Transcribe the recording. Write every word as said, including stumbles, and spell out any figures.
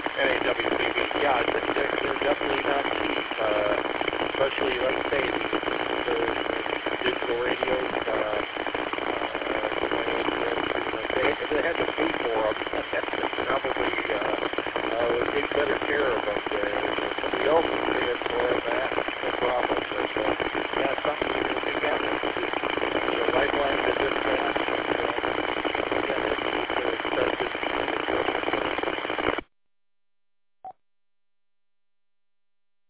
N A W C B. Yeah, they're, they're definitely not cheap, uh, especially, let's say, the, the, the digital radios. Uh, uh, if, they, if they had to pay for them, probably uh, uh, would take better care of them than somebody else would pay